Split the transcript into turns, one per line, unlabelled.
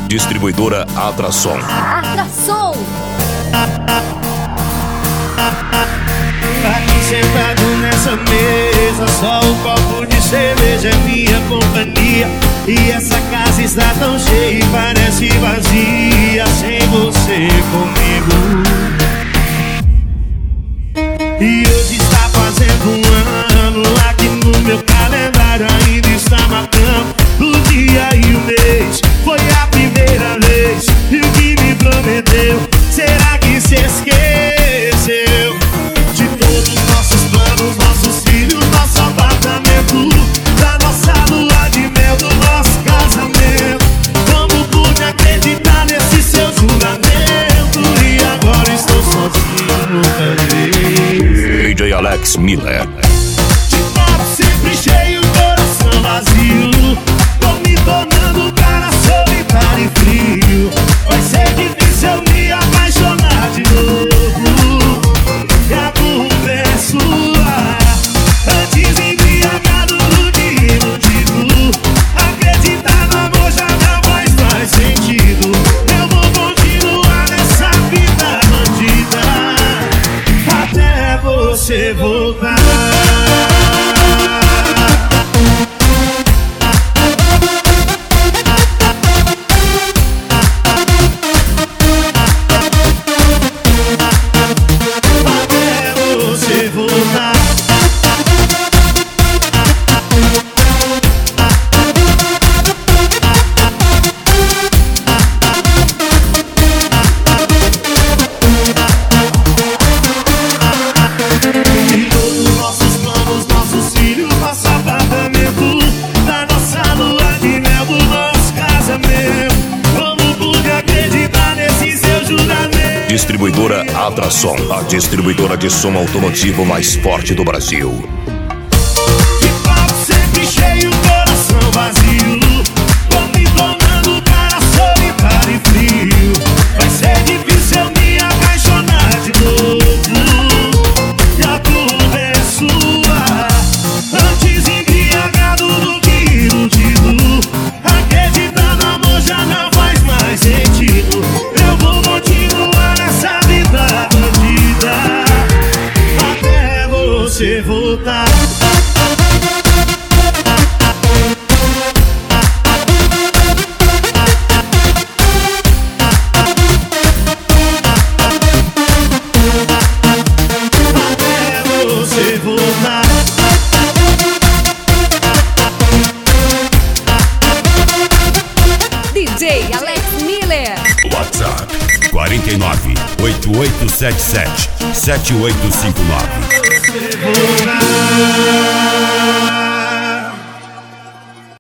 Distribuidora Atrason.
Atrason.
Aqui sentado nessa mesa, só um copo de cerveja é minha companhia. E essa casa está tão cheia e parece vazia sem você comigo. E hoje está fazendo um ano, aqui no meu calendário ainda está marcando o dia e o mês. Foi a primeira vez, e o que me prometeu, será que se esqueceu? De todos os nossos planos, nossos filhos, nosso apartamento, da nossa lua de mel, do nosso casamento. Como pude acreditar nesse seu juramento? E agora estou sozinho outra vez.
DJ Alex Miller.
De copo sempre cheio, coração vazio. Tô me tornando um cara solitário e frio. Vai ser difícil eu me apaixonar de novo. E a culpa é sua. Antes embriagado do que iludido. Acreditar no amor já não faz mais sentido. Eu vou continuar nessa vida bandida até você voltar.
Distribuidora Atrason, a distribuidora de som automotivo mais forte do Brasil.
De copo sempre cheio, coração vazio. Tô me tornando um cara solitário e frio. Vai ser difícil eu me apaixonar de novo. E a culpa é sua. Antes embriagado do que iludido. Acreditar no amor já não faz mais sentido. Eu vou continuar nessa vida bandida até você voltar. Até você voltar.
DJ Alex Miller.
WhatsApp 49 8877 7859.